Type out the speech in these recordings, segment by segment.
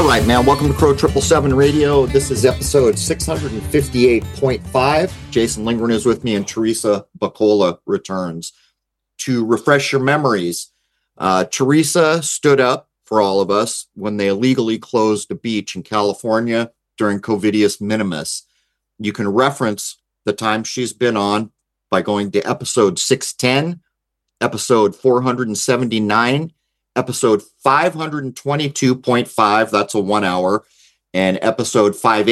All right, man. Welcome to Crow 777 Radio. This is episode 658.5. Jason Lindgren is with me, and Teresa Bacola returns. To refresh your memories, Teresa stood up for all of us when they illegally closed a beach in California during Covidius Minimus. You can reference the time she's been on by going to episode 610, episode 479, episode 522.5, that's a 1 hour, and episode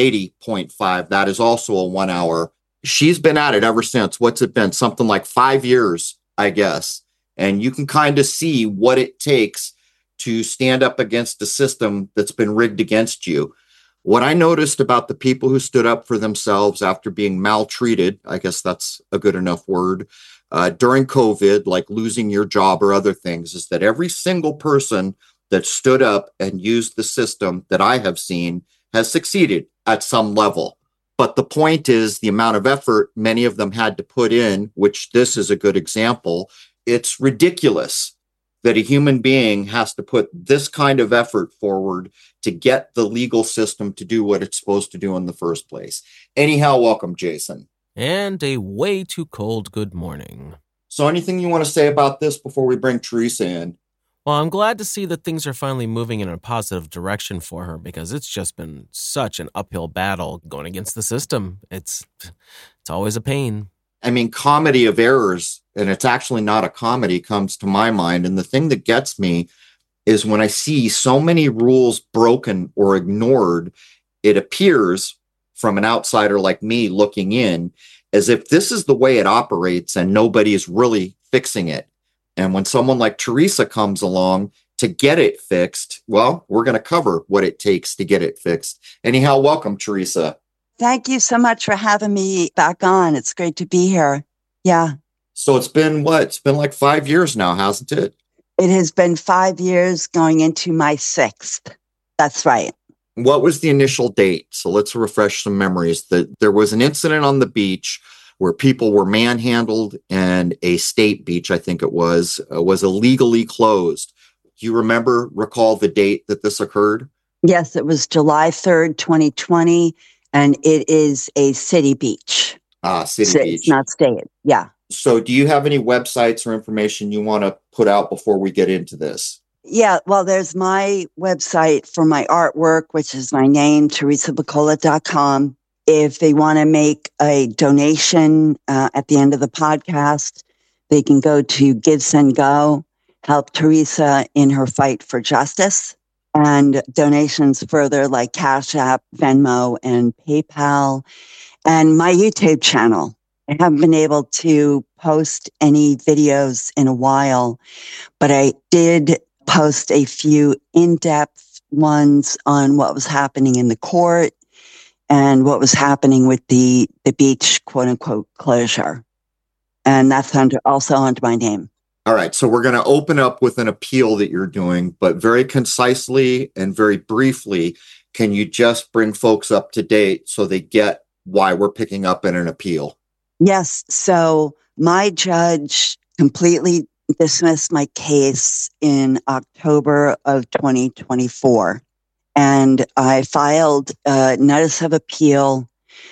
580.5, that is also a 1 hour. She's been at it ever since. What's it been? Something like 5 years, I guess. And you can kind of see what it takes to stand up against a system that's been rigged against you. What I noticed about the people who stood up for themselves after being maltreated, I guess that's a good enough word, during COVID, like losing your job or other things, is that every single person that stood up and used the system that I have seen has succeeded at some level. But the point is the amount of effort many of them had to put in, which this is a good example. It's ridiculous that a human being has to put this kind of effort forward to get the legal system to do what it's supposed to do in the first place. Anyhow, welcome, Jason. And a way too cold good morning. So anything you want to say about this before we bring Teresa in? Well, I'm glad to see that things are finally moving in a positive direction for her, because it's just been such an uphill battle going against the system. It's always a pain. I mean, comedy of errors, and it's actually not a comedy, comes to my mind. And the thing that gets me is when I see so many rules broken or ignored, it appears from an outsider like me looking in as if this is the way it operates and nobody is really fixing it. And when someone like Teresa comes along to get it fixed, well, we're going to cover what it takes to get it fixed. Anyhow, welcome, Teresa. Thank you so much for having me back on. It's great to be here. Yeah. So it's been what? It's been like 5 years now, hasn't it? It has been 5 years going into my 6th. That's right. What was the initial date? So let's refresh some memories. There was an incident on the beach where people were manhandled, and a state beach, I think it was illegally closed. Do you recall the date that this occurred? Yes, it was July 3rd, 2020, and it is a city beach. City beach. It's not state. Yeah. So do you have any websites or information you want to put out before we get into this? Yeah, well, there's my website for my artwork, which is my name, teresabacola.com. If they want to make a donation at the end of the podcast, they can go to Give, Send, Go, help Teresa in her fight for justice. And donations further like Cash App, Venmo, and PayPal. And my YouTube channel. I haven't been able to post any videos in a while, but I did post a few in-depth ones on what was happening in the court and what was happening with the beach, quote unquote, closure. And that's also under my name. All right. So we're going to open up with an appeal that you're doing, but very concisely and very briefly, can you just bring folks up to date so they get why we're picking up in an appeal? Yes. So my judge completely dismissed my case in October of 2024. And I filed a notice of appeal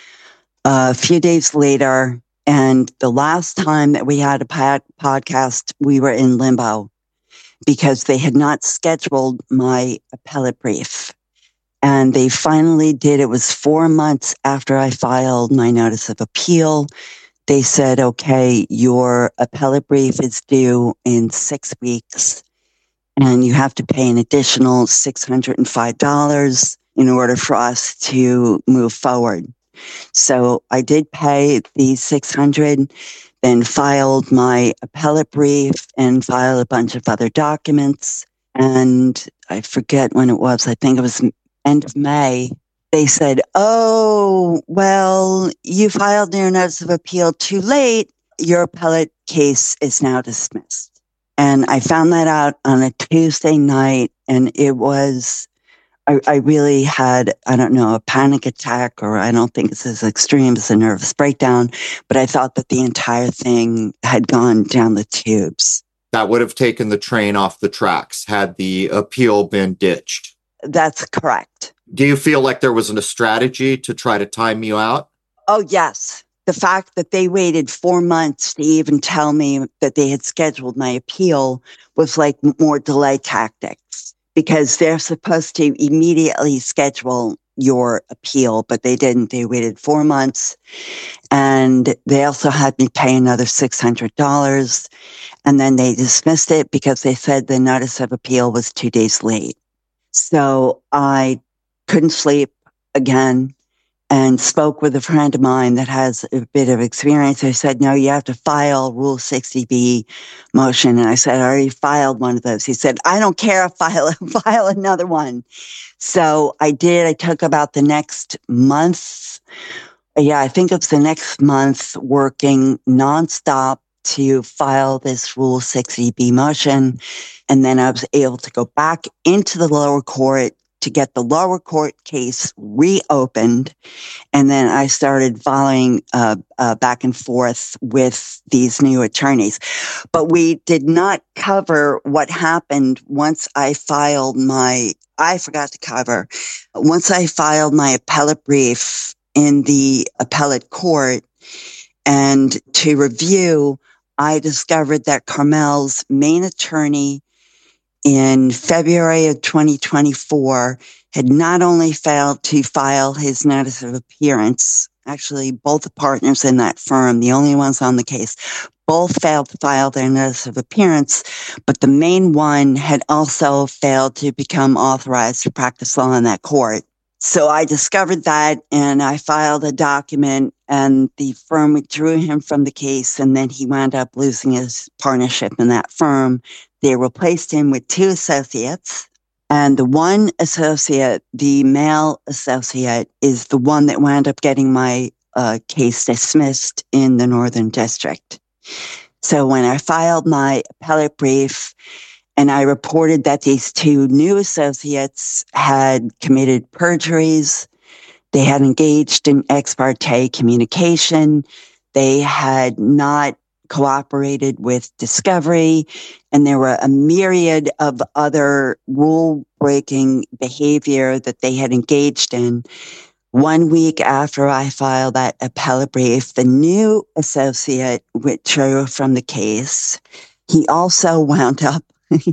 a few days later. And the last time that we had a podcast, we were in limbo because they had not scheduled my appellate brief. And they finally did. It was 4 months after I filed my notice of appeal. They said, okay, your appellate brief is due in 6 weeks, and you have to pay an additional $605 in order for us to move forward. So I did pay the $600, then filed my appellate brief and filed a bunch of other documents. And I forget when it was. I think it was end of May. They said, oh, well, you filed your notice of appeal too late. Your appellate case is now dismissed. And I found that out on a Tuesday night, and it was, I really had, I don't know, a panic attack, or I don't think it's as extreme as a nervous breakdown, but I thought that the entire thing had gone down the tubes. That would have taken the train off the tracks had the appeal been ditched. That's correct. Do you feel like there was a strategy to try to time you out? Oh, yes. The fact that they waited 4 months to even tell me that they had scheduled my appeal was like more delay tactics, because they're supposed to immediately schedule your appeal, but they didn't. They waited 4 months, and they also had me pay another $600. And then they dismissed it because they said the notice of appeal was 2 days late. So I couldn't sleep again, and spoke with a friend of mine that has a bit of experience. I said, no, you have to file Rule 60B motion. And I said, I already filed one of those. He said, I don't care, file another one. So I did. I took about the next month. Yeah, I think it's the next month, working nonstop to file this Rule 60B motion. And then I was able to go back into the lower court to get the lower court case reopened. And then I started following back and forth with these new attorneys. But we did not cover what happened once I filed I forgot to cover, once I filed my appellate brief in the appellate court. And to review, I discovered that Carmel's main attorney in February of 2024 had not only failed to file his notice of appearance, actually both the partners in that firm, the only ones on the case, both failed to file their notice of appearance, but the main one had also failed to become authorized to practice law in that court. So I discovered that, and I filed a document, and the firm withdrew him from the case, and then he wound up losing his partnership in that firm. They replaced him with 2 associates, and the one associate, the male associate, is the one that wound up getting my case dismissed in the Northern District. So when I filed my appellate brief and I reported that these 2 new associates had committed perjuries, they had engaged in ex parte communication, they had not cooperated with discovery, and there were a myriad of other rule-breaking behavior that they had engaged in. 1 week after I filed that appellate brief, the new associate withdrew from the case. He also wound up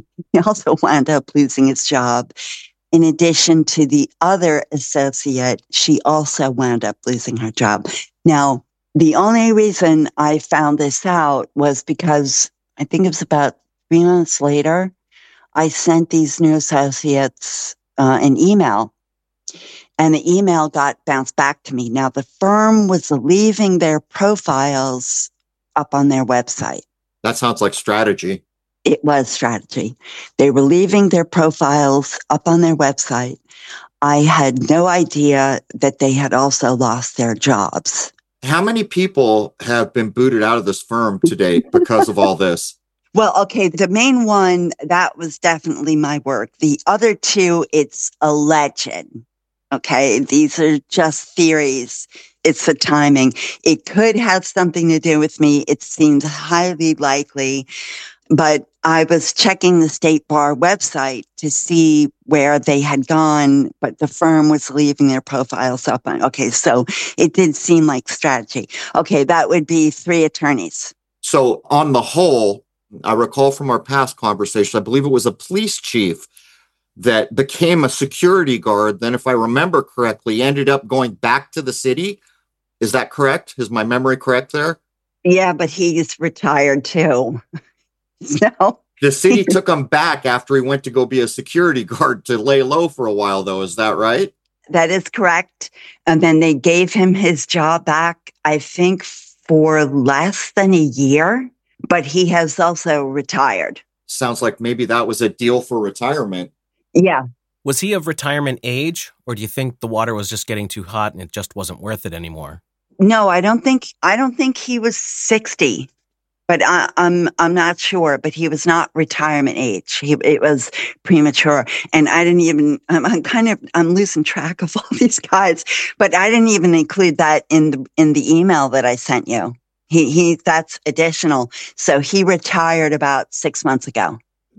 losing his job. In addition to the other associate, she also wound up losing her job. Now, the only reason I found this out was because I think it was about 3 months later, I sent these new associates an email, and the email got bounced back to me. Now, the firm was leaving their profiles up on their website. That sounds like strategy. It was strategy. They were leaving their profiles up on their website. I had no idea that they had also lost their jobs. How many people have been booted out of this firm to date because of all this? Well, okay, the main one, that was definitely my work. The other 2, it's alleged. Okay, these are just theories. It's the timing. It could have something to do with me. It seems highly likely. But I was checking the State Bar website to see where they had gone, but the firm was leaving their profiles up on. Okay, so it did seem like strategy. Okay, that would be 3 attorneys. So on the whole, I recall from our past conversation, I believe it was a police chief that became a security guard. Then, if I remember correctly, ended up going back to the city. Is that correct? Is my memory correct there? Yeah, but he's retired too. So the city took him back after he went to go be a security guard to lay low for a while, though. Is that right? That is correct. And then they gave him his job back, I think, for less than a year, but he has also retired. Sounds like maybe that was a deal for retirement. Yeah. Was he of retirement age, or do you think the water was just getting too hot and it just wasn't worth it anymore? No, I don't think he was 60. But I'm not sure, but he was not retirement age. It was premature. And I didn't even, I'm losing track of all these guys, but I didn't even include that in the email that I sent you. That's additional. So he retired about 6 months ago.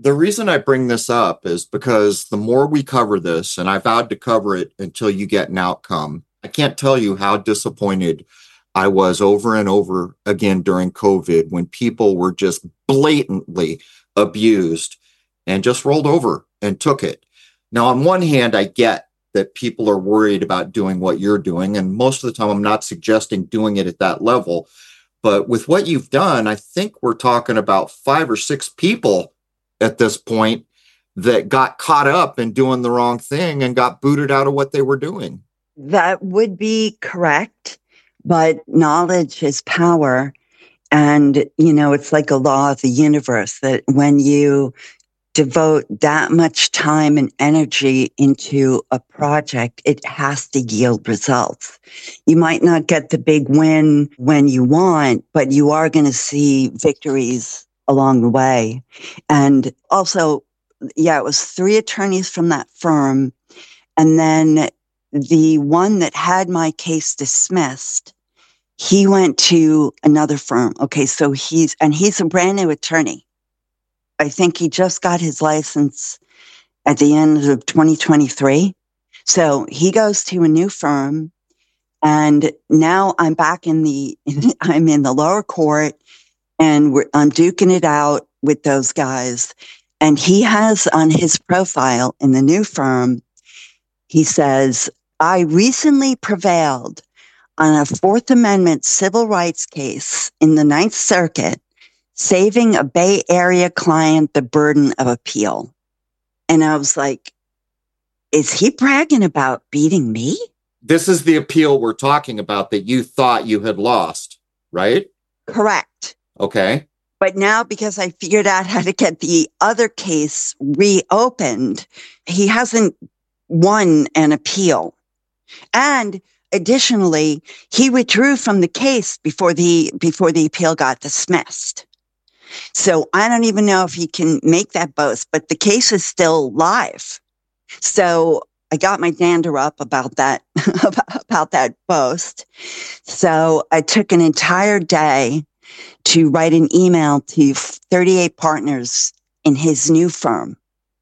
The reason I bring this up is because the more we cover this, and I vowed to cover it until you get an outcome, I can't tell you how disappointed I was over and over again during COVID when people were just blatantly abused and just rolled over and took it. Now, on one hand, I get that people are worried about doing what you're doing. And most of the time, I'm not suggesting doing it at that level. But with what you've done, I think we're talking about 5 or 6 people at this point that got caught up in doing the wrong thing and got booted out of what they were doing. That would be correct. But knowledge is power. And, it's like a law of the universe that when you devote that much time and energy into a project, it has to yield results. You might not get the big win when you want, but you are going to see victories along the way. And also, it was 3 attorneys from that firm. And then the one that had my case dismissed, he went to another firm. Okay. So he's a brand new attorney. I think he just got his license at the end of 2023. So he goes to a new firm, and now I'm back I'm in the lower court, and I'm duking it out with those guys. And he has on his profile in the new firm, he says, I recently prevailed on a Fourth Amendment civil rights case in the Ninth Circuit, saving a Bay Area client the burden of appeal. And I was like, is he bragging about beating me? This is the appeal we're talking about that you thought you had lost, right? Correct. Okay. But now, because I figured out how to get the other case reopened, he hasn't won an appeal. And additionally, he withdrew from the case before the appeal got dismissed. So I don't even know if he can make that boast, but the case is still live. So I got my dander up about that, about that boast. So I took an entire day to write an email to 38 partners in his new firm.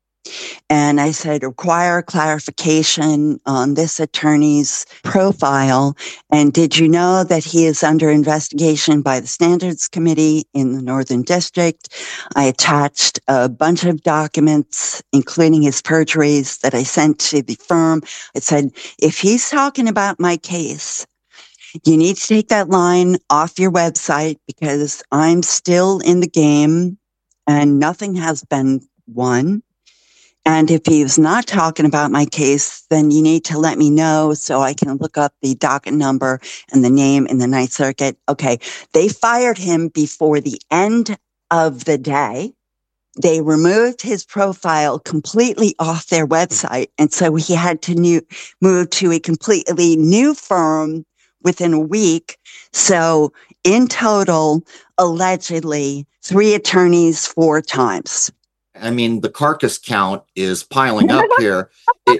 And I said, require clarification on this attorney's profile. And did you know that he is under investigation by the Standards Committee in the Northern District? I attached a bunch of documents, including his perjuries, that I sent to the firm. I said, if he's talking about my case, you need to take that line off your website because I'm still in the game and nothing has been won. And if he's not talking about my case, then you need to let me know so I can look up the docket number and the name in the Ninth Circuit. Okay. They fired him before the end of the day. They removed his profile completely off their website. And so he had to move to a completely new firm within a week. So in total, allegedly, 3 attorneys 4 times. I mean, the carcass count is piling up here.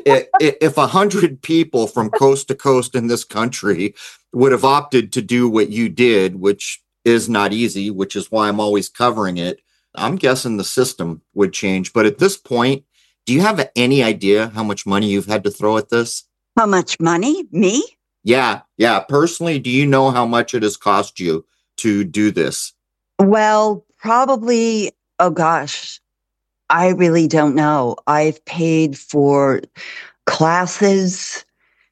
If 100 people from coast to coast in this country would have opted to do what you did, which is not easy, which is why I'm always covering it, I'm guessing the system would change. But at this point, do you have any idea how much money you've had to throw at this? How much money? Me? Yeah. Personally, do you know how much it has cost you to do this? Well, probably, oh gosh, I really don't know. I've paid for classes,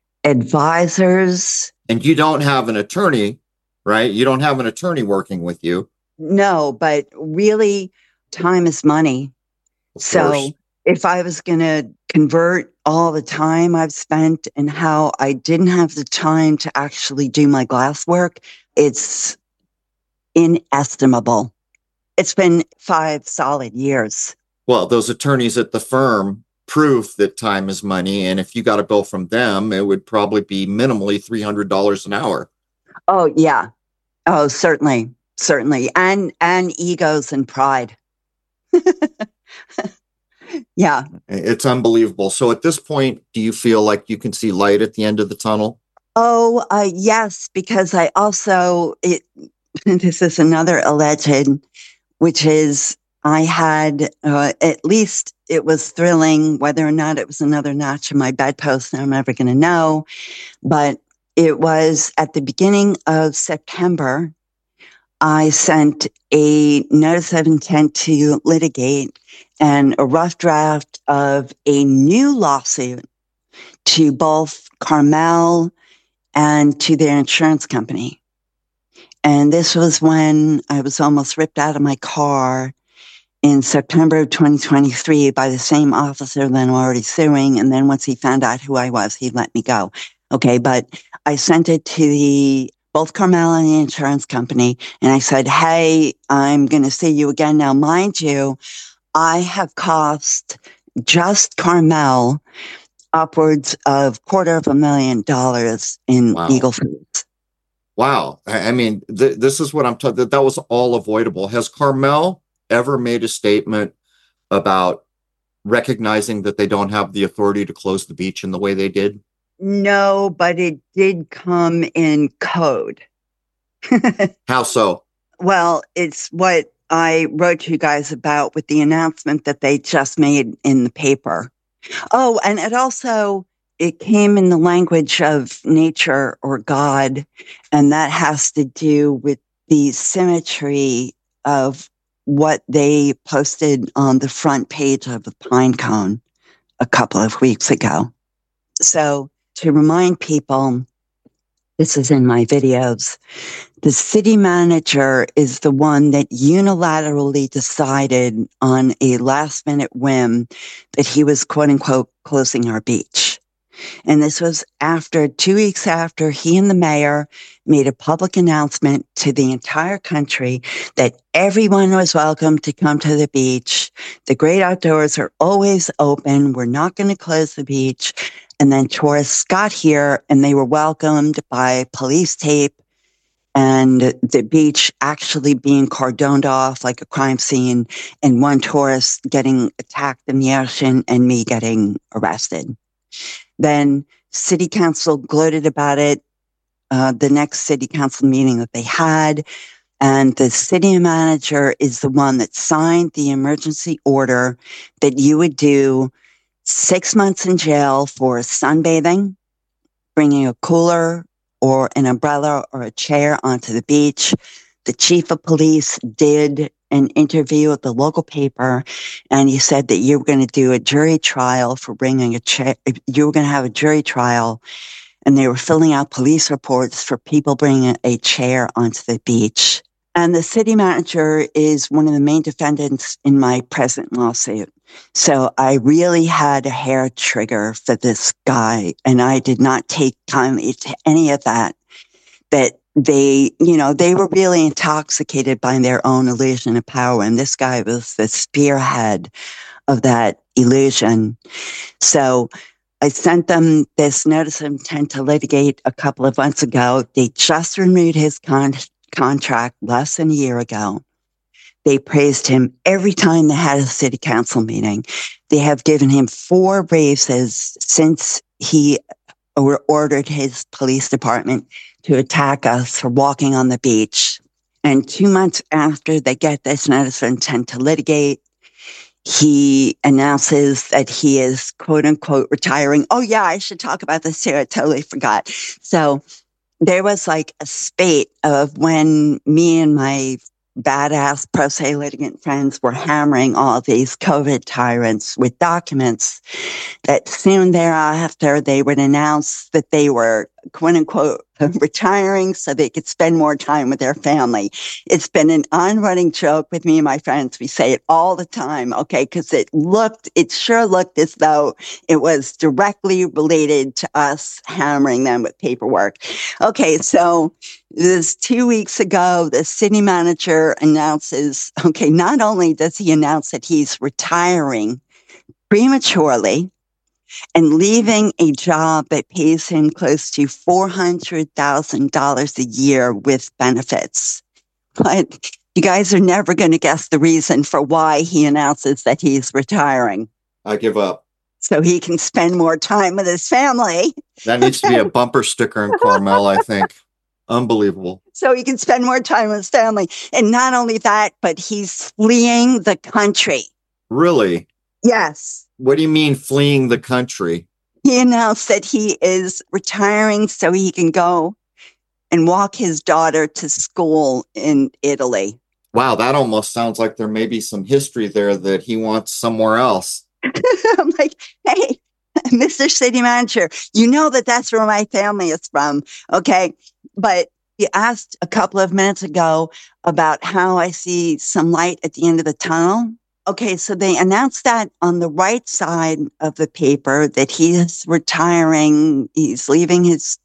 advisors. And you don't have an attorney, right? You don't have an attorney working with you. No, but really, time is money. So if I was going to convert all the time I've spent and how I didn't have the time to actually do my glass work, it's inestimable. It's been 5 solid years. Well, those attorneys at the firm prove that time is money. And if you got a bill from them, it would probably be minimally $300 an hour. Oh, yeah. Oh, certainly. And egos and pride. Yeah. It's unbelievable. So at this point, do you feel like you can see light at the end of the tunnel? Oh, yes, because I also, this is another alleged, which is I had, at least it was thrilling. Whether or not it was another notch in my bedpost, I'm never going to know. But it was at the beginning of September, I sent a notice of intent to litigate and a rough draft of a new lawsuit to both Carmel and to their insurance company. And this was when I was almost ripped out of my car in September of 2023 by the same officer that I'm already suing. And then once he found out who I was, he let me go. Okay, but I sent it to both Carmel and the insurance company, and I said, hey, I'm going to see you again. Now, mind you, I have cost just Carmel upwards of $250,000 in legal fees. Wow. I mean, this is what I'm talking, that was all avoidable. Has Carmel ever made a statement about recognizing that they don't have the authority to close the beach in the way they did? No, but it did come in code. How so? Well, it's what I wrote to you guys about with the announcement that they just made in the paper. Oh, and it came in the language of nature or God, and that has to do with the symmetry of what they posted on the front page of the Pine Cone a couple of weeks ago. So to remind people, this is in my videos, the city manager is the one that unilaterally decided on a last minute whim that he was, quote unquote, closing our beach. And this was 2 weeks after he and the mayor made a public announcement to the entire country that everyone was welcome to come to the beach. The great outdoors are always open. We're not going to close the beach. And then tourists got here and they were welcomed by police tape and the beach actually being cordoned off like a crime scene, and one tourist getting attacked in the ocean and me getting arrested. Then city council gloated about it, the next city council meeting that they had. And the city manager is the one that signed the emergency order that you would do 6 months in jail for sunbathing, bringing a cooler or an umbrella or a chair onto the beach. The chief of police did an interview with the local paper, and he said that you were going to do a jury trial for bringing a chair. You were going to have a jury trial, and they were filling out police reports for people bringing a chair onto the beach. And the city manager is one of the main defendants in my present lawsuit. So I really had a hair trigger for this guy, and I did not take kindly to any of that they were really intoxicated by their own illusion of power. And this guy was the spearhead of that illusion. So I sent them this notice of intent to litigate a couple of months ago. They just renewed his contract less than a year ago. They praised him every time they had a city council meeting. They have given him 4 raises since he ordered his police department to attack us for walking on the beach. And 2 months after they get this notice of intent to litigate, he announces that he is, quote unquote, retiring. Oh yeah, I should talk about this too. I totally forgot. So there was like a spate of when me and my badass pro se litigant friends were hammering all these COVID tyrants with documents that soon thereafter they would announce that they were, quote unquote, retiring so they could spend more time with their family. It's been an on-running joke with me and my friends. We say it all the time, okay, because it sure looked as though it was directly related to us hammering them with paperwork. Okay, so this 2 weeks ago, the city manager announces, okay, not only does he announce that he's retiring prematurely and leaving a job that pays him close to $400,000 a year with benefits. But you guys are never going to guess the reason for why he announces that he's retiring. I give up. So he can spend more time with his family. That needs to be a bumper sticker in Carmel, I think. Unbelievable. So he can spend more time with his family. And not only that, but he's fleeing the country. Really? Yes. What do you mean fleeing the country? He announced that he is retiring so he can go and walk his daughter to school in Italy. Wow, that almost sounds like there may be some history there that he wants somewhere else. I'm like, hey, Mr. City Manager, you know that that's where my family is from. Okay. But you asked a couple of minutes ago about how I see some light at the end of the tunnel. Okay. So they announced that on the right side of the paper that he is retiring. He's leaving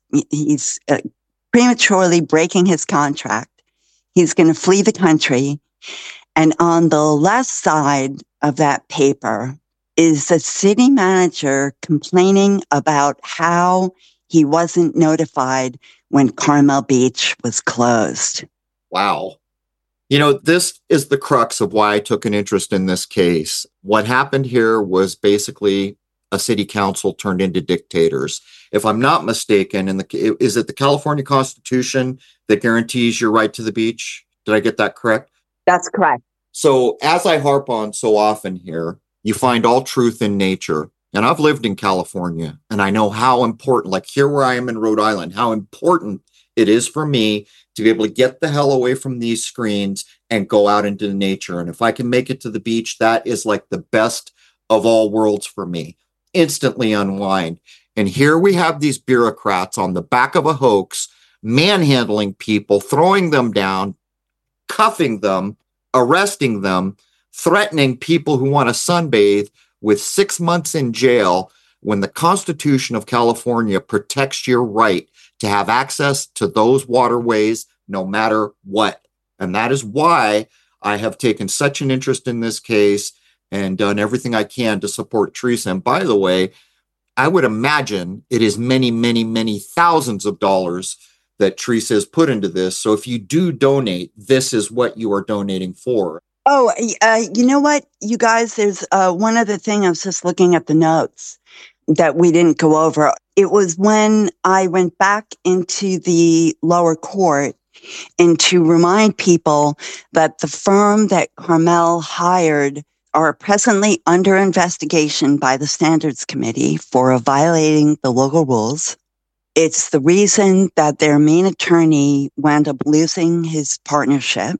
he's prematurely breaking his contract. He's going to flee the country. And on the left side of that paper is the city manager complaining about how he wasn't notified when Carmel Beach was closed. Wow. You know, this is the crux of why I took an interest in this case. What happened here was basically a city council turned into dictators. If I'm not mistaken, is it the California Constitution that guarantees your right to the beach? Did I get that correct? That's correct. So as I harp on so often here, you find all truth in nature. And I've lived in California and I know how important, like here where I am in Rhode Island, how important it is for me to be able to get the hell away from these screens and go out into nature. And if I can make it to the beach, that is like the best of all worlds for me. Instantly unwind. And here we have these bureaucrats on the back of a hoax, manhandling people, throwing them down, cuffing them, arresting them, threatening people who want to sunbathe with 6 months in jail when the Constitution of California protects your right to have access to those waterways no matter what. And that is why I have taken such an interest in this case and done everything I can to support Teresa. And by the way, I would imagine it is many, many, many thousands of dollars that Teresa has put into this. So if you do donate, this is what you are donating for. Oh, you know what, you guys, there's one other thing. I was just looking at the notes that we didn't go over. It was when I went back into the lower court and to remind people that the firm that Carmel hired are presently under investigation by the Standards Committee for violating the local rules. It's the reason that their main attorney wound up losing his partnership,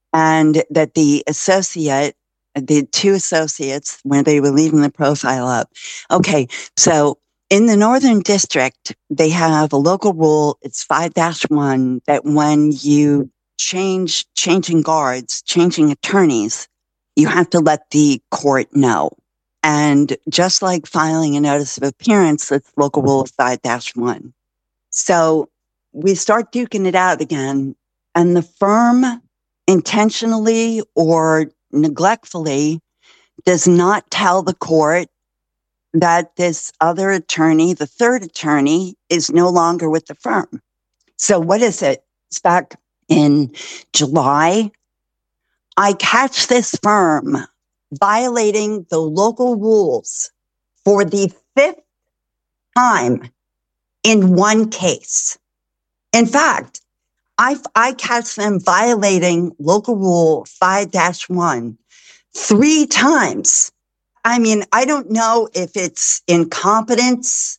and that the two associates, when they were leaving the profile up. Okay, so in the Northern District, they have a local rule. It's 5-1 that when you changing guards, changing attorneys, you have to let the court know. And just like filing a notice of appearance, it's local rule 5-1. So we start duking it out again, and the firm intentionally or neglectfully does not tell the court that this other attorney, the third attorney, is no longer with the firm. So what is it? It's back in July. I catch this firm violating the local rules for the 5th time in one case. In fact, I catch them violating local rule 5-1 3 times. I mean, I don't know if it's incompetence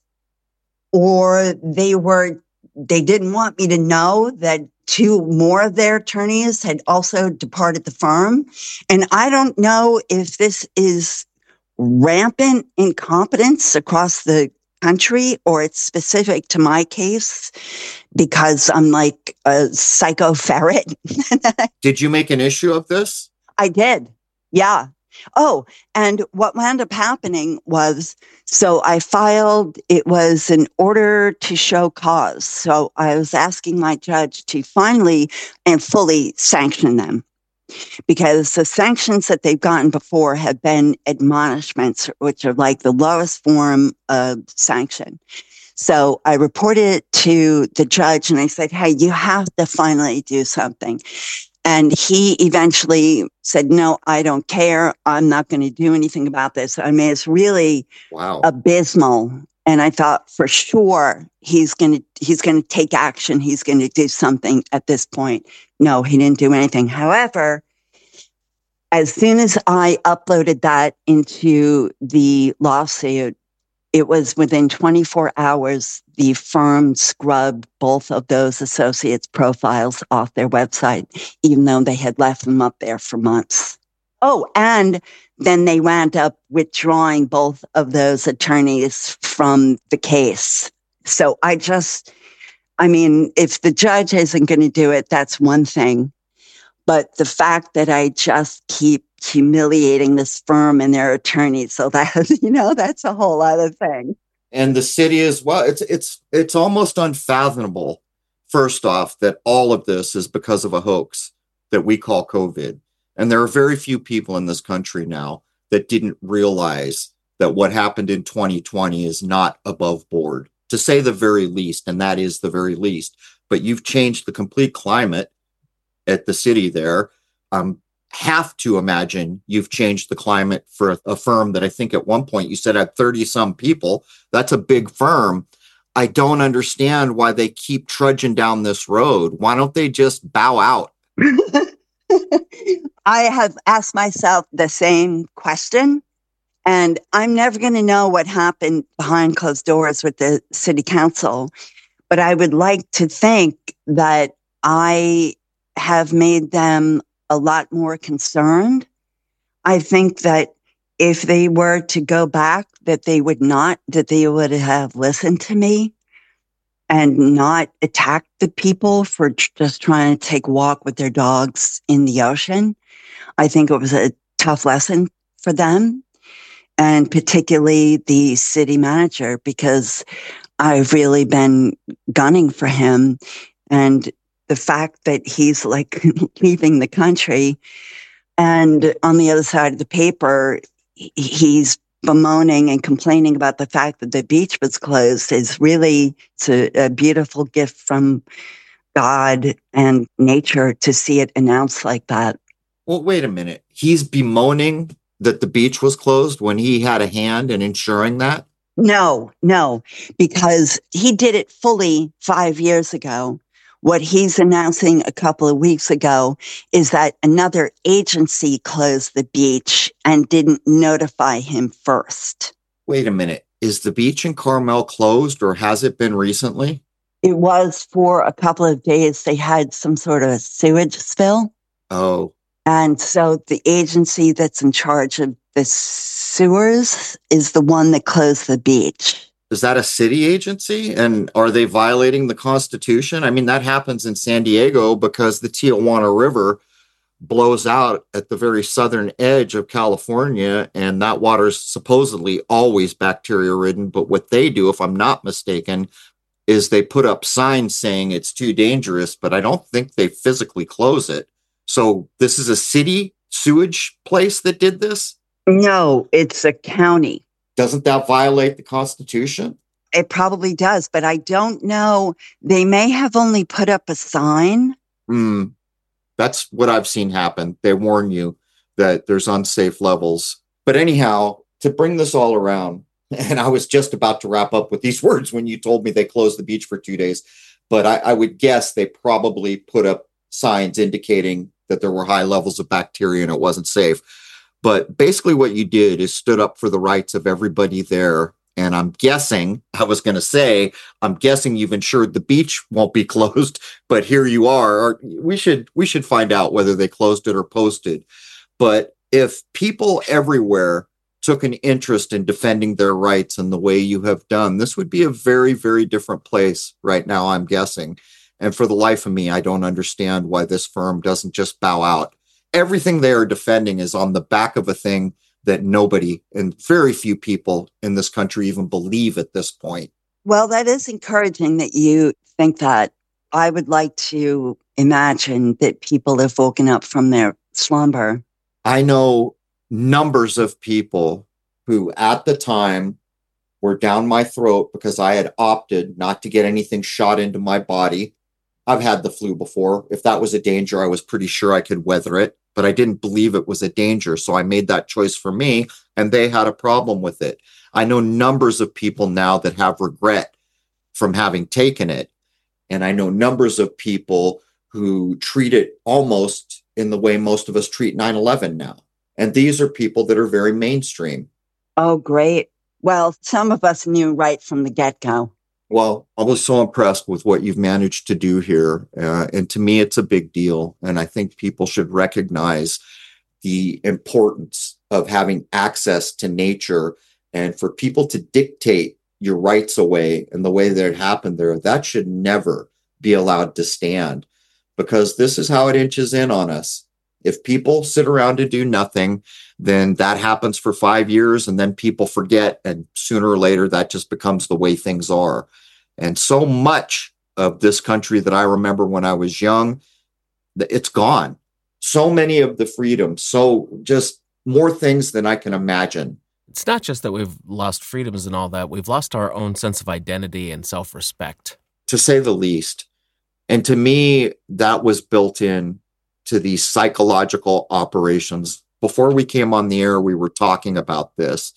or they didn't want me to know that 2 more of their attorneys had also departed the firm. And I don't know if this is rampant incompetence across the country or it's specific to my case because I'm like a psycho ferret. Did you make an issue of this? I did. Yeah. Oh, and what wound up happening was, so I filed, it was an order to show cause. So I was asking my judge to finally and fully sanction them, because the sanctions that they've gotten before have been admonishments, which are like the lowest form of sanction. So I reported it to the judge and I said, hey, you have to finally do something. And he eventually said, no, I don't care. I'm not going to do anything about this. I mean, it's really abysmal And I thought for sure he's going to take action. He's going to do something at this point. No, he didn't do anything. However, as soon as I uploaded that into the lawsuit, it was within 24 hours, the firm scrubbed both of those associates' profiles off their website, even though they had left them up there for months. Oh, and then they wound up withdrawing both of those attorneys from the case. So if the judge isn't going to do it, that's one thing. But the fact that I just keep humiliating this firm and their attorneys, so that, that's a whole other thing. And the city as well. It's almost unfathomable, first off, that all of this is because of a hoax that we call COVID. And there are very few people in this country now that didn't realize that what happened in 2020 is not above board, to say the very least, and that is the very least. But you've changed the complete climate at the city there. Have to imagine you've changed the climate for a firm that I think at one point you said had 30 some people. That's a big firm. I don't understand why they keep trudging down this road. Why don't they just bow out? I have asked myself the same question, and I'm never going to know what happened behind closed doors with the city council. But I would like to think that I have made them a lot more concerned. I think that if they were to go back, that they would have listened to me and not attacked the people for just trying to take a walk with their dogs in the ocean. I think it was a tough lesson for them, and particularly the city manager, because I've really been gunning for him. And the fact that he's like leaving the country, and on the other side of the paper, he's bemoaning and complaining about the fact that the beach was closed is really a beautiful gift from God and nature to see it announced like that. Well, wait a minute. He's bemoaning that the beach was closed when he had a hand in ensuring that? No, because he did it fully 5 years ago. What he's announcing a couple of weeks ago is that another agency closed the beach and didn't notify him first. Wait a minute. Is the beach in Carmel closed, or has it been recently? It was for a couple of days. They had some sort of a sewage spill. Oh. And so the agency that's in charge of the sewers is the one that closed the beach. Is that a city agency? And are they violating the Constitution? I mean, that happens in San Diego because the Tijuana River blows out at the very southern edge of California, and that water is supposedly always bacteria-ridden. But what they do, if I'm not mistaken, is they put up signs saying it's too dangerous, but I don't think they physically close it. So this is a city sewage place that did this? No, it's a county. Doesn't that violate the Constitution? It probably does, but I don't know. They may have only put up a sign. That's what I've seen happen. They warn you that there's unsafe levels. But anyhow, to bring this all around, and I was just about to wrap up with these words when you told me they closed the beach for 2 days, but I would guess they probably put up signs indicating that there were high levels of bacteria and it wasn't safe. But basically what you did is stood up for the rights of everybody there. And I'm guessing you've ensured the beach won't be closed, but here you are. We should find out whether they closed it or posted. But if people everywhere took an interest in defending their rights in the way you have done, this would be a very, very different place right now, I'm guessing. And for the life of me, I don't understand why this firm doesn't just bow out. Everything they are defending is on the back of a thing that nobody and very few people in this country even believe at this point. Well, that is encouraging that you think that. I would like to imagine that people have woken up from their slumber. I know numbers of people who at the time were down my throat because I had opted not to get anything shot into my body. I've had the flu before. If that was a danger, I was pretty sure I could weather it, but I didn't believe it was a danger. So I made that choice for me, and they had a problem with it. I know numbers of people now that have regret from having taken it. And I know numbers of people who treat it almost in the way most of us treat 9/11 now. And these are people that are very mainstream. Oh, great. Well, some of us knew right from the get-go. Well, I was so impressed with what you've managed to do here. And to me, it's a big deal. And I think people should recognize the importance of having access to nature, and for people to dictate your rights away and the way that it happened there, that should never be allowed to stand, because this is how it inches in on us. If people sit around and do nothing, then that happens for 5 years and then people forget. And sooner or later, that just becomes the way things are. And so much of this country that I remember when I was young, it's gone. So many of the freedoms, so just more things than I can imagine. It's not just that we've lost freedoms and all that. We've lost our own sense of identity and self-respect, to say the least. And to me, that was built in to these psychological operations. Before we came on the air, we were talking about this.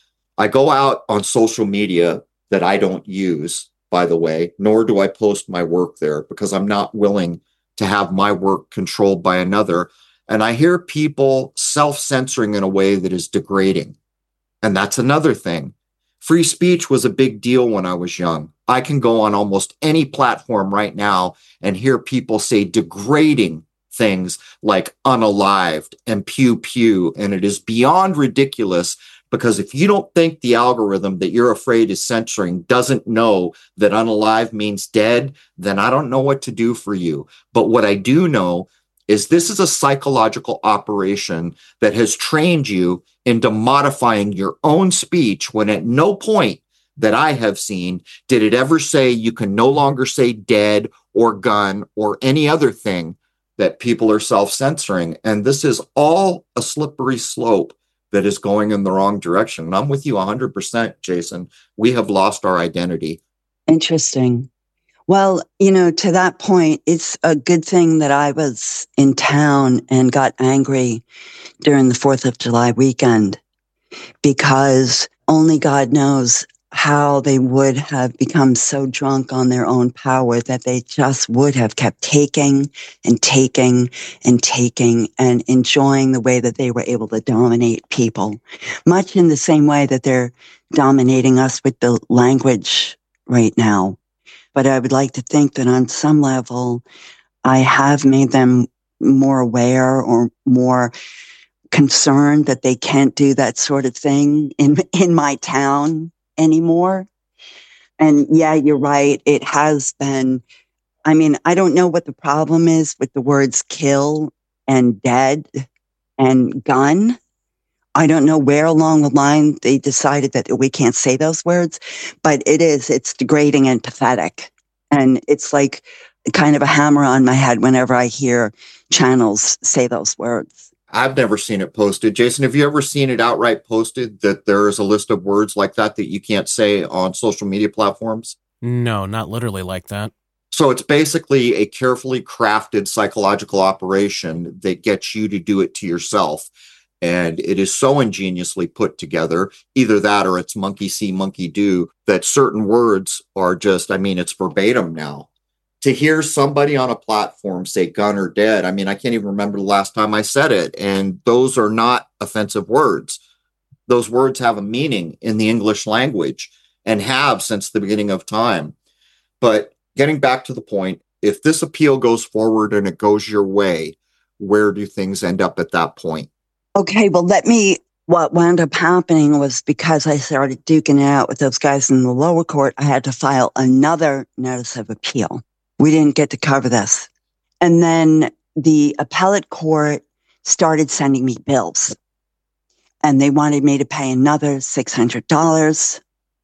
I go out on social media that I don't use, by the way, nor do I post my work there, because I'm not willing to have my work controlled by another. And I hear people self-censoring in a way that is degrading. And that's another thing. Free speech was a big deal when I was young. I can go on almost any platform right now and hear people say degrading things like unalived and pew pew. And it is beyond ridiculous, because if you don't think the algorithm that you're afraid is censoring doesn't know that unalive means dead, then I don't know what to do for you. But what I do know is this is a psychological operation that has trained you into modifying your own speech, when at no point that I have seen did it ever say you can no longer say dead or gun or any other thing, that people are self-censoring. And this is all a slippery slope that is going in the wrong direction. And I'm with you 100%, Jason. We have lost our identity. Interesting. Well, to that point, it's a good thing that I was in town and got angry during the 4th of July weekend, because only God knows how they would have become so drunk on their own power that they just would have kept taking and taking and taking and enjoying the way that they were able to dominate people, much in the same way that they're dominating us with the language right now. But I would like to think that on some level, I have made them more aware or more concerned that they can't do that sort of thing in my town anymore. And yeah, you're right. It has been, I don't know what the problem is with the words kill and dead and gun. I don't know where along the line they decided that we can't say those words, but it's degrading and pathetic. And it's like kind of a hammer on my head whenever I hear channels say those words. I've never seen it posted. Jason, have you ever seen it outright posted that there is a list of words like that you can't say on social media platforms? No, not literally like that. So it's basically a carefully crafted psychological operation that gets you to do it to yourself. And it is so ingeniously put together, either that or it's monkey see, monkey do, that certain words are just, it's verbatim now. To hear somebody on a platform say gun or dead, I can't even remember the last time I said it. And those are not offensive words. Those words have a meaning in the English language and have since the beginning of time. But getting back to the point, if this appeal goes forward and it goes your way, where do things end up at that point? Okay, well, what wound up happening was, because I started duking it out with those guys in the lower court, I had to file another notice of appeal. We didn't get to cover this. And then the appellate court started sending me bills, and they wanted me to pay another $600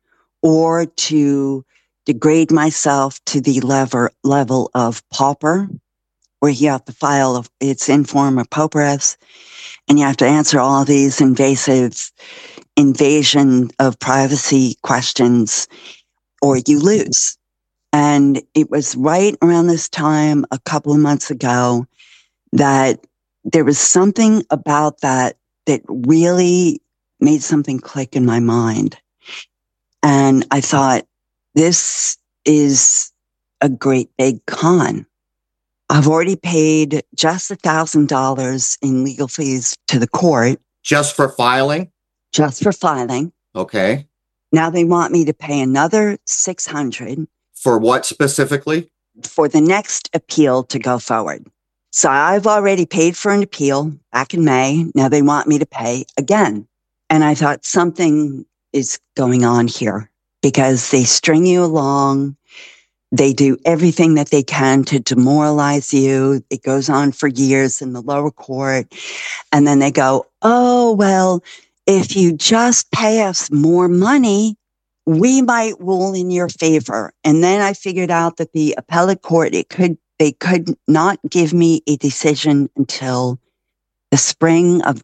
or to degrade myself to the level of pauper, where you have to file it's in form of pauperess, and you have to answer all these invasive invasion of privacy questions, or you lose. And it was right around this time, a couple of months ago, that there was something about that really made something click in my mind. And I thought, this is a great big con. I've already paid just $1,000 in legal fees to the court. Just for filing? Just for filing. Okay. Now they want me to pay another $600. For what specifically? For the next appeal to go forward. So I've already paid for an appeal back in May. Now they want me to pay again. And I thought something is going on here because they string you along. They do everything that they can to demoralize you. It goes on for years in the lower court. And then they go, oh, well, if you just pay us more money, we might rule in your favor. And then I figured out that the appellate court, they could not give me a decision until the spring of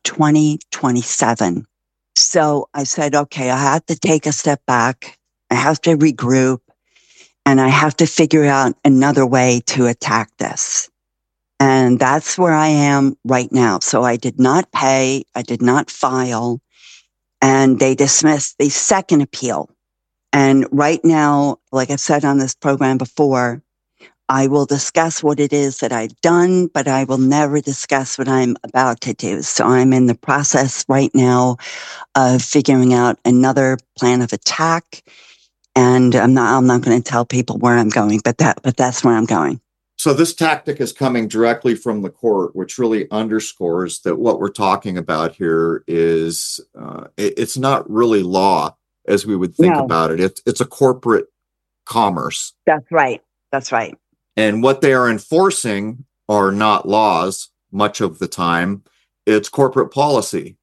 2027. So I said, okay, I have to take a step back. I have to regroup. And I have to figure out another way to attack this. And that's where I am right now. So I did not pay. I did not file. And they dismissed the second appeal. And right now, like I've said on this program before, I will discuss what it is that I've done, but I will never discuss what I'm about to do. So I'm in the process right now of figuring out another plan of attack. And I'm not going to tell people where I'm going, but that's where I'm going. So this tactic is coming directly from the court, which really underscores that what we're talking about here is it's not really law as we would think about it. It's a corporate commerce. That's right. That's right. And what they are enforcing are not laws much of the time. It's corporate policy,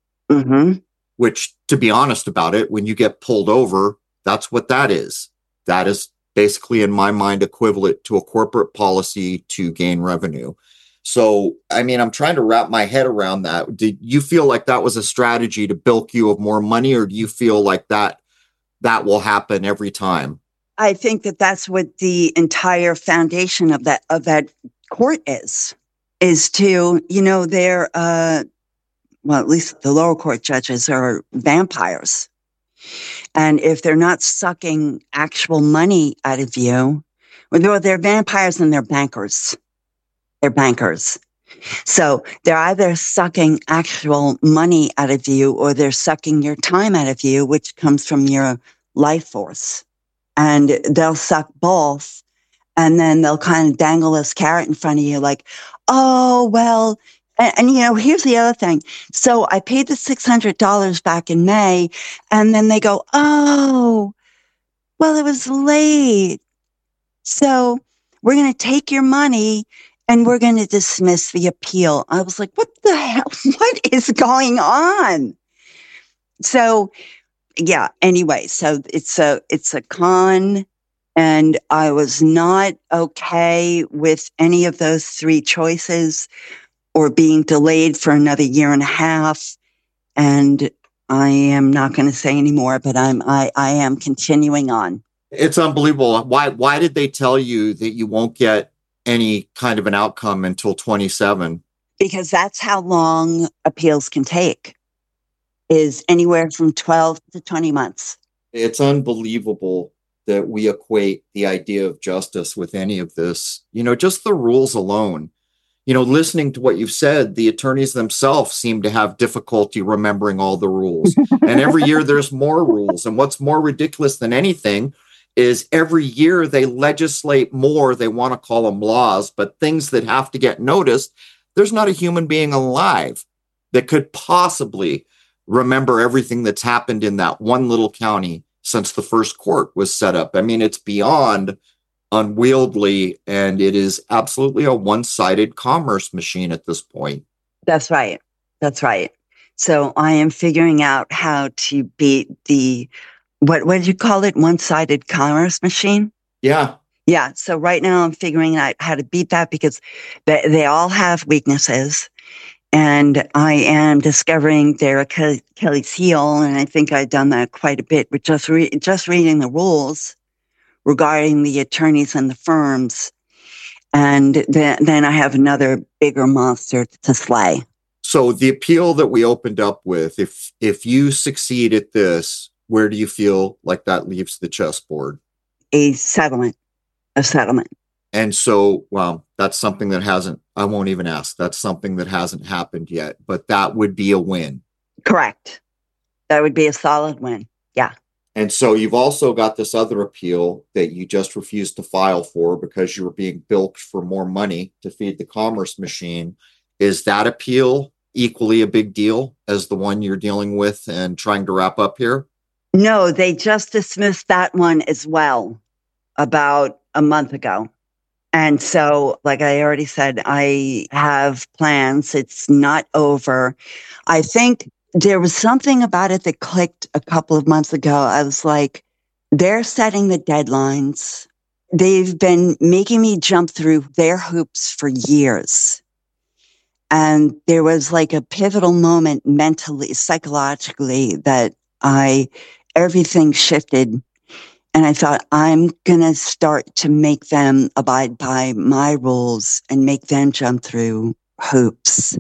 which, to be honest about it, when you get pulled over, that's what that is. That is basically, in my mind, equivalent to a corporate policy to gain revenue. So, I mean, I'm trying to wrap my head around that. Did you feel like that was a strategy to bilk you of more money, or do you feel like that will happen every time? I think that that's what the entire foundation of that court is to, they're, well, at least the lower court judges are vampires. And if they're not sucking actual money out of you, well, they're vampires and they're bankers. They're bankers. So they're either sucking actual money out of you or they're sucking your time out of you, which comes from your life force. And they'll suck both. And then they'll kind of dangle this carrot in front of you like, oh, well, and here's the other thing. So I paid the $600 back in May, and then they go, oh, well, it was late. So we're going to take your money and we're going to dismiss the appeal. I was like, what the hell? What is going on? So, yeah, anyway, so it's a con. And I was not okay with any of those three choices, or being delayed for another year and a half. And I am not going to say anymore, but I am continuing on. It's unbelievable. Why did they tell you that you won't get any kind of an outcome until 27? Because that's how long appeals can take, is anywhere from 12 to 20 months. It's unbelievable that we equate the idea of justice with any of this. Just the rules alone. Listening to what you've said, the attorneys themselves seem to have difficulty remembering all the rules. And every year there's more rules. And what's more ridiculous than anything is every year they legislate more. They want to call them laws, but things that have to get noticed. There's not a human being alive that could possibly remember everything that's happened in that one little county since the first court was set up. I mean, it's beyond unwieldy, and it is absolutely a one-sided commerce machine at this point. That's right. That's right. So I am figuring out how to beat the, what did you call it? One-sided commerce machine? Yeah. Yeah. So right now I'm figuring out how to beat that because they all have weaknesses. And I am discovering their Achilles heel. And I think I've done that quite a bit with just reading the rules regarding the attorneys and the firms. And then I have another bigger monster to slay. So the appeal that we opened up with, if you succeed at this, Where do you feel like that leaves the chessboard? A settlement. A settlement. And so, well, that's something that I won't even ask. That's something that hasn't happened yet, but that would be a win. Correct. That would be a solid win. Yeah. And so you've also got this other appeal that you just refused to file for because you were being bilked for more money to feed the commerce machine. Is that appeal equally a big deal as the one you're dealing with and trying to wrap up here? No, they just dismissed that one as well about a month ago. And so, like I already said, I have plans. It's not over. I think there was something about it that clicked a couple of months ago. I was like, they're setting the deadlines. They've been making me jump through their hoops for years. And there was like a pivotal moment mentally, psychologically, that everything shifted. And I thought, I'm going to start to make them abide by my rules and make them jump through hoops.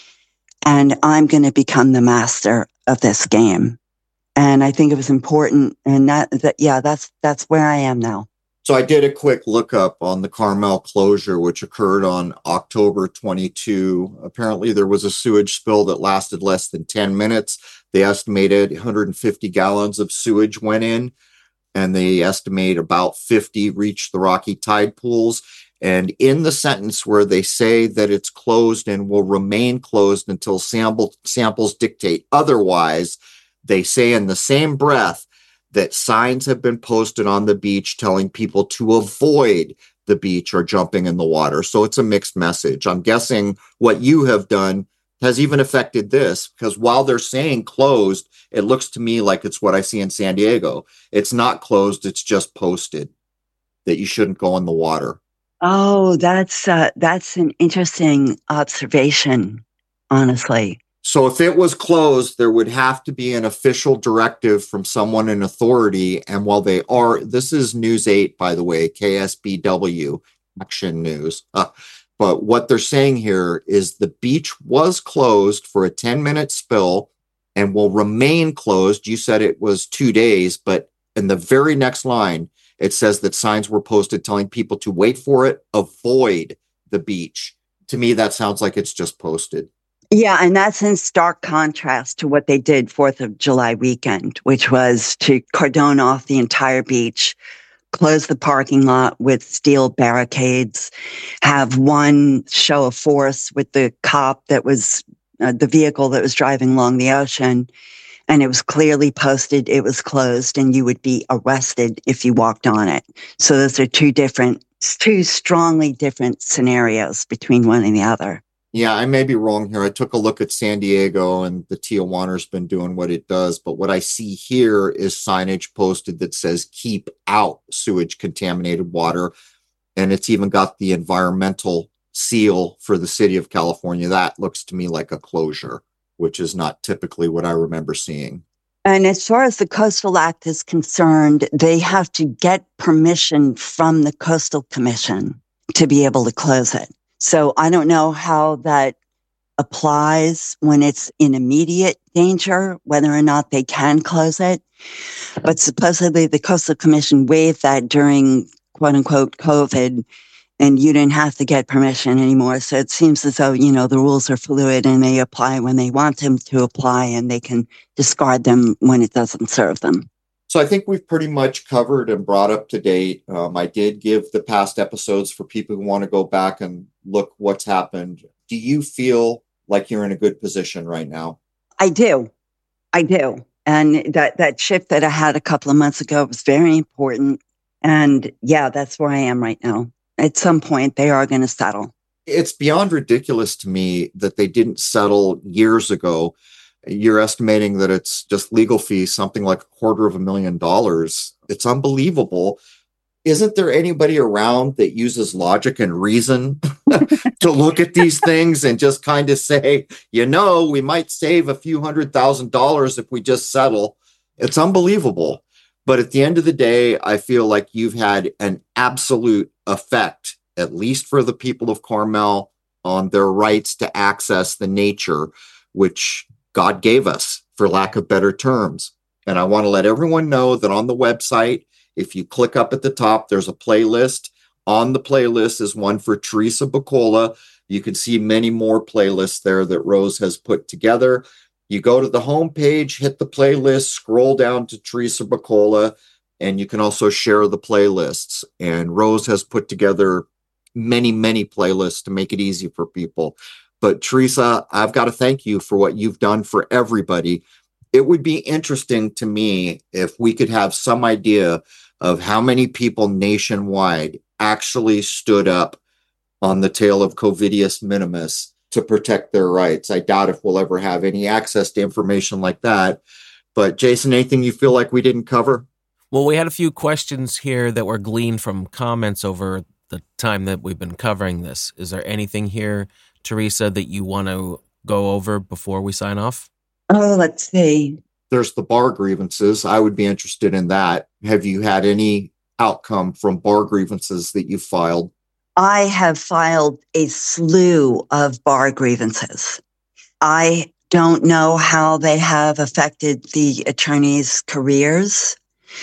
And I'm going to become the master of this game. And I think it was important. And that's where I am now. So I did a quick lookup on the Carmel closure, which occurred on October 22. Apparently there was a sewage spill that lasted less than 10 minutes. They estimated 150 gallons of sewage went in, and they estimate about 50 reached the Rocky Tide pools. And in the sentence where they say that it's closed and will remain closed until samples dictate otherwise, they say in the same breath that signs have been posted on the beach telling people to avoid the beach or jumping in the water. So it's a mixed message. I'm guessing what you have done has even affected this, because while they're saying closed, it looks to me like it's what I see in San Diego. It's not closed. It's just posted that you shouldn't go in the water. Oh, that's an interesting observation, honestly. So if it was closed, there would have to be an official directive from someone in authority. And while this is News 8, by the way, KSBW, Action News. But what they're saying here is the beach was closed for a 10-minute spill and will remain closed. You said it was 2 days, but in the very next line, it says that signs were posted telling people to wait for it, avoid the beach. To me, that sounds like it's just posted. Yeah, and that's in stark contrast to what they did 4th of July weekend, which was to cordon off the entire beach, close the parking lot with steel barricades, have one show of force with the cop that was the vehicle that was driving along the ocean. And it was clearly posted, it was closed, and you would be arrested if you walked on it. So those are two strongly different scenarios between one and the other. Yeah, I may be wrong here. I took a look at San Diego and the Tijuana's been doing what it does. But what I see here is signage posted that says keep out sewage contaminated water. And it's even got the environmental seal for the city of California. That looks to me like a closure, which is not typically what I remember seeing. And as far as the Coastal Act is concerned, they have to get permission from the Coastal Commission to be able to close it. So I don't know how that applies when it's in immediate danger, whether or not they can close it. But supposedly the Coastal Commission waived that during quote unquote COVID, and you didn't have to get permission anymore. So it seems as though, the rules are fluid and they apply when they want them to apply, and they can discard them when it doesn't serve them. So I think we've pretty much covered and brought up to date. I did give the past episodes for people who want to go back and look what's happened. Do you feel like you're in a good position right now? I do. And that shift that I had a couple of months ago was very important. And yeah, that's where I am right now. At some point, they are going to settle. It's beyond ridiculous to me that they didn't settle years ago. You're estimating that it's just legal fees, something like $250,000. It's unbelievable. Isn't there anybody around that uses logic and reason to look at these things and just kind of say, we might save a few $100,000 if we just settle? It's unbelievable. But at the end of the day, I feel like you've had an absolute effect, at least for the people of Carmel, on their rights to access the nature, which God gave us, for lack of better terms. And I want to let everyone know that on the website, if you click up at the top, there's a playlist. On the playlist is one for Teresa Bacola. You can see many more playlists there that Rose has put together. You go to the homepage, hit the playlist, scroll down to Teresa Bacola, and you can also share the playlists. And Rose has put together many, many playlists to make it easy for people. But Teresa, I've got to thank you for what you've done for everybody. It would be interesting to me if we could have some idea of how many people nationwide actually stood up on the tail of Covidius Minimus to protect their rights. I doubt if we'll ever have any access to information like that. But Jason, anything you feel like we didn't cover? Well, we had a few questions here that were gleaned from comments over the time that we've been covering this. Is there anything here, Teresa, that you want to go over before we sign off? Oh, let's see. There's the bar grievances. I would be interested in that. Have you had any outcome from bar grievances that you filed? I have filed a slew of bar grievances. I don't know how they have affected the attorneys' careers,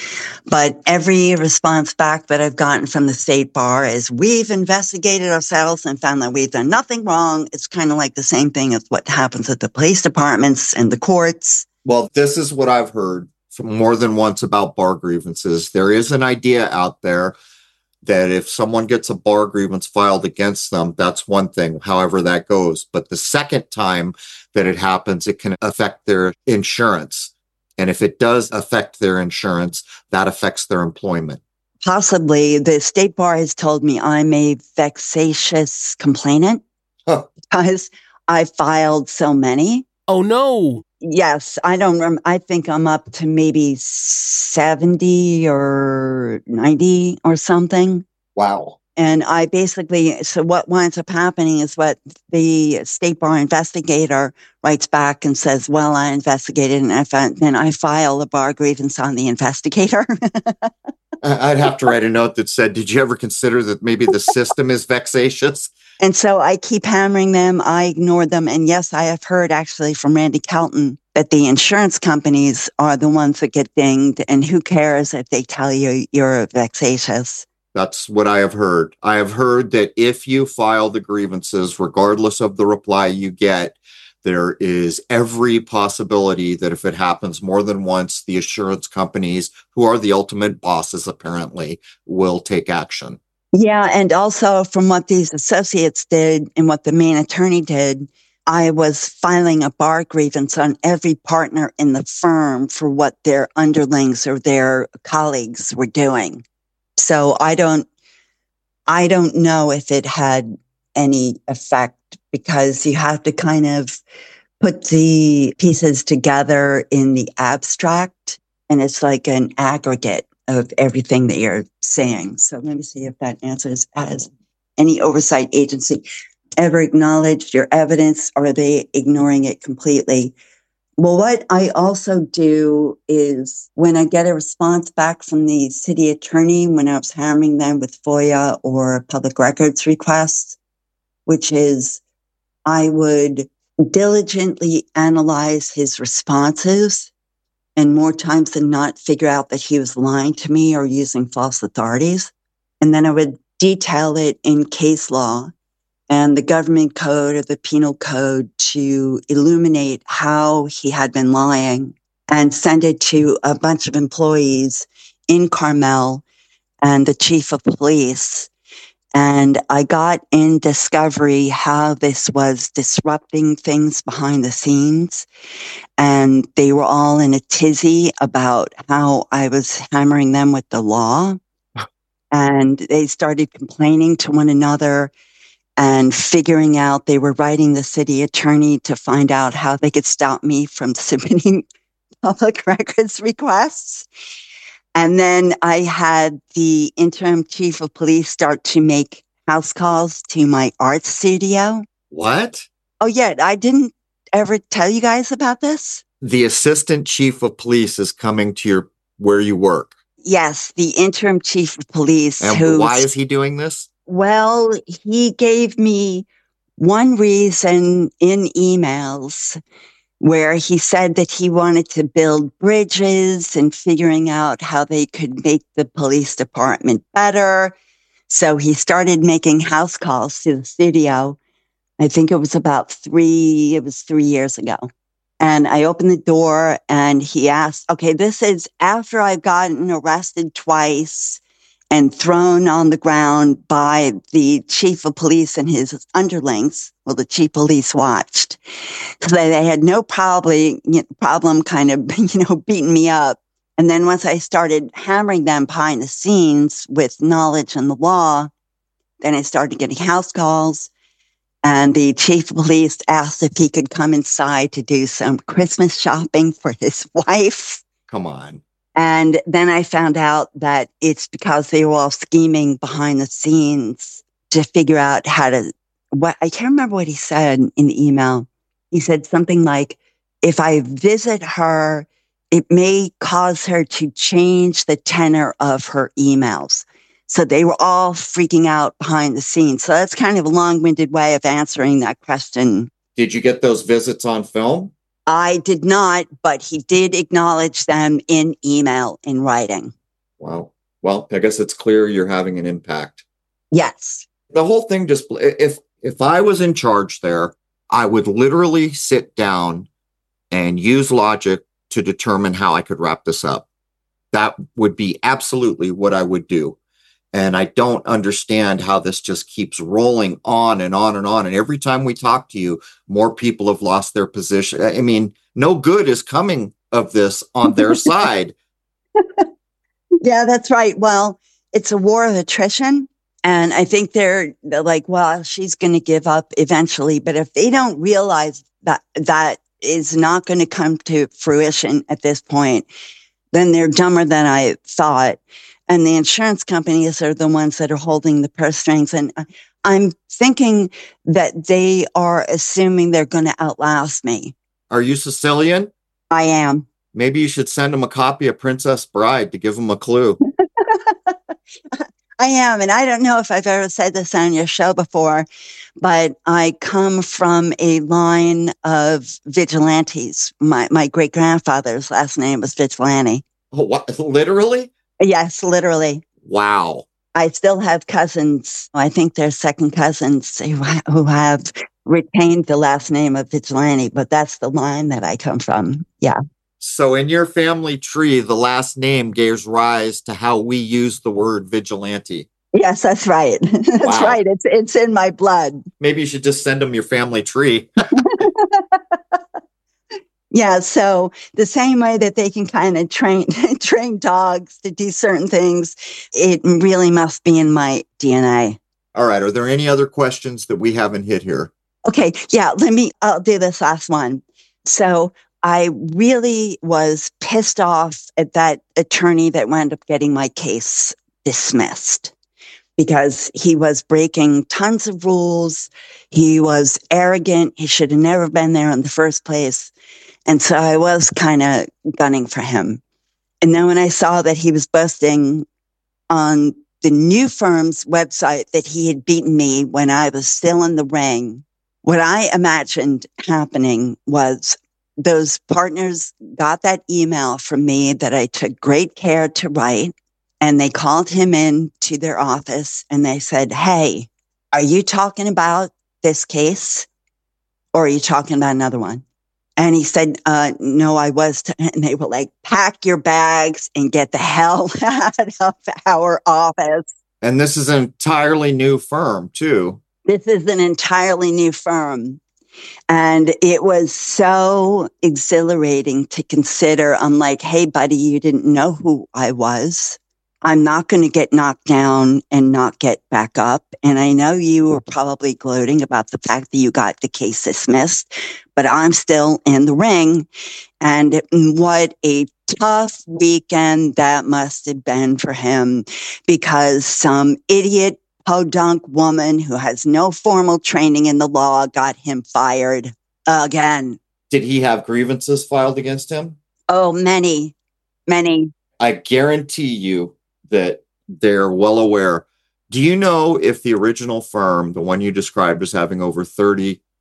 but every response back that I've gotten from the state bar is, we've investigated ourselves and found that we've done nothing wrong. It's kind of like the same thing as what happens at the police departments and the courts. Well, this is what I've heard from more than once about bar grievances. There is an idea out there that if someone gets a bar grievance filed against them, that's one thing, however that goes. But the second time that it happens, it can affect their insurance. And if it does affect their insurance, that affects their employment. Possibly. The state bar has told me I'm a vexatious complainant because I filed so many. Oh, no. Yes, I don't remember. I think I'm up to maybe 70 or 90 or something. Wow. And I basically, so what winds up happening is what the state bar investigator writes back and says, well, I investigated, and then I file a bar grievance on the investigator. I'd have to write a note that said, did you ever consider that maybe the system is vexatious? And so I keep hammering them. I ignored them. And yes, I have heard actually from Randy Kelton that the insurance companies are the ones that get dinged. And who cares if they tell you you're vexatious? That's what I have heard. I have heard that if you file the grievances, regardless of the reply you get, there is every possibility that if it happens more than once, the insurance companies, who are the ultimate bosses apparently, will take action. Yeah. And also from what these associates did and what the main attorney did, I was filing a bar grievance on every partner in the firm for what their underlings or their colleagues were doing. So I don't know if it had any effect, because you have to kind of put the pieces together in the abstract, and it's like an aggregate of everything that you're saying. So let me see if that answers. Has any oversight agency ever acknowledged your evidence, or are they ignoring it completely? Well, what I also do is when I get a response back from the city attorney, when I was hammering them with FOIA or public records requests, which is I would diligently analyze his responses, and more times than not figure out that he was lying to me or using false authorities. And then I would detail it in case law and the government code or the penal code to illuminate how he had been lying, and send it to a bunch of employees in Carmel and the chief of police. And I got in discovery how this was disrupting things behind the scenes. And they were all in a tizzy about how I was hammering them with the law. And they started complaining to one another and figuring out, they were writing the city attorney to find out how they could stop me from submitting public records requests. And then I had the interim chief of police start to make house calls to my art studio. What? Oh, yeah. I didn't ever tell you guys about this. The assistant chief of police is coming to where you work. Yes, the interim chief of police. And why is he doing this? Well, he gave me one reason in emails, where he said that he wanted to build bridges and figuring out how they could make the police department better. So he started making house calls to the studio. I think it was 3 years ago. And I opened the door and he asked, okay, this is after I've gotten arrested twice and thrown on the ground by the chief of police and his underlings. Well, the chief of police watched. So they had no problem kind of, beating me up. And then once I started hammering them behind the scenes with knowledge and the law, then I started getting house calls. And the chief of police asked if he could come inside to do some Christmas shopping for his wife. Come on. And then I found out that it's because they were all scheming behind the scenes to figure out I can't remember what he said in the email. He said something like, if I visit her, it may cause her to change the tenor of her emails. So they were all freaking out behind the scenes. So that's kind of a long-winded way of answering that question. Did you get those visits on film? I did not, but he did acknowledge them in email, in writing. Wow. Well, I guess it's clear you're having an impact. Yes. The whole thing if I was in charge there, I would literally sit down and use logic to determine how I could wrap this up. That would be absolutely what I would do. And I don't understand how this just keeps rolling on and on and on. And every time we talk to you, more people have lost their position. I mean, no good is coming of this on their side. Yeah, that's right. Well, it's a war of attrition. And I think they're like, well, she's going to give up eventually. But if they don't realize that is not going to come to fruition at this point, then they're dumber than I thought. And the insurance companies are the ones that are holding the purse strings. And I'm thinking that they are assuming they're going to outlast me. Are you Sicilian? I am. Maybe you should send them a copy of Princess Bride to give them a clue. I am. And I don't know if I've ever said this on your show before, but I come from a line of vigilantes. My great-grandfather's last name was Vigilante. Oh, what? Literally? Yes, literally. Wow. I still have cousins. I think they're second cousins who have retained the last name of Vigilante, but that's the line that I come from. Yeah. So in your family tree, the last name gives rise to how we use the word vigilante. Yes, that's right. That's right. It's in my blood. Maybe you should just send them your family tree. Yeah, so the same way that they can kind of train dogs to do certain things, it really must be in my DNA. All right. Are there any other questions that we haven't hit here? Okay. Yeah, I'll do this last one. So I really was pissed off at that attorney that wound up getting my case dismissed because he was breaking tons of rules. He was arrogant. He should have never been there in the first place. And so I was kind of gunning for him. And then when I saw that he was boasting on the new firm's website that he had beaten me when I was still in the ring, what I imagined happening was those partners got that email from me that I took great care to write. And they called him in to their office and they said, hey, are you talking about this case or are you talking about another one? And he said, no, I was. And they were like, pack your bags and get the hell out of our office. And this is an entirely new firm, too. This is an entirely new firm. And it was so exhilarating to consider. I'm like, hey, buddy, you didn't know who I was. I'm not going to get knocked down and not get back up. And I know you were probably gloating about the fact that you got the case dismissed, but I'm still in the ring. And what a tough weekend that must have been for him, because some idiot podunk woman who has no formal training in the law got him fired again. Did he have grievances filed against him? Oh, many. I guarantee you that they're well aware. Do you know if the original firm, the one you described as having over 30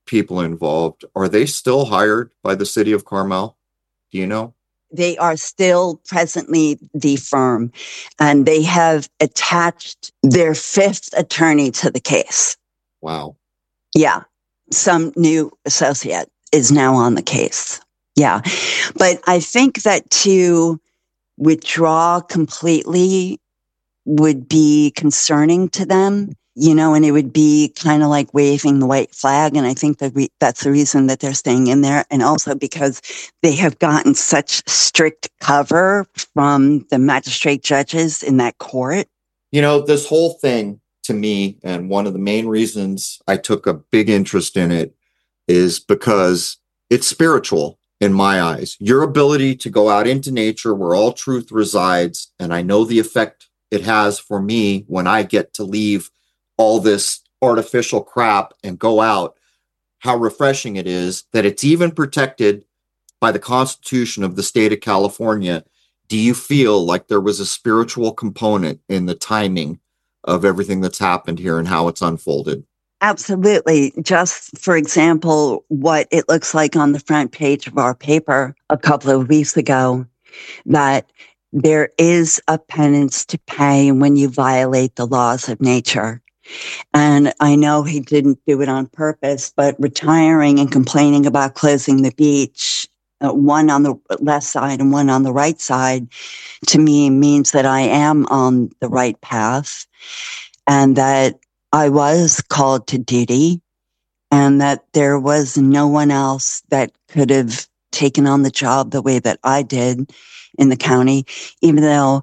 people involved, are they still hired by the city of Carmel? Do you know? They are still presently the firm, and they have attached their fifth attorney to the case. Wow. Yeah. Some new associate is now on the case. Yeah. But I think that to withdraw completely would be concerning to them, and it would be kind of like waving the white flag. And I think that that's the reason that they're staying in there. And also because they have gotten such strict cover from the magistrate judges in that court. This whole thing to me, and one of the main reasons I took a big interest in it, is because it's spiritual in my eyes. Your ability to go out into nature where all truth resides, and I know the effect it has for me when I get to leave all this artificial crap and go out, how refreshing it is that it's even protected by the Constitution of the state of California. Do you feel like there was a spiritual component in the timing of everything that's happened here and how it's unfolded? Absolutely. Just for example, what it looks like on the front page of our paper a couple of weeks ago, that there is a penance to pay when you violate the laws of nature. And I know he didn't do it on purpose, but retiring and complaining about closing the beach, one on the left side and one on the right side, to me means that I am on the right path, and that I was called to duty, and that there was no one else that could have taken on the job the way that I did in the county, even though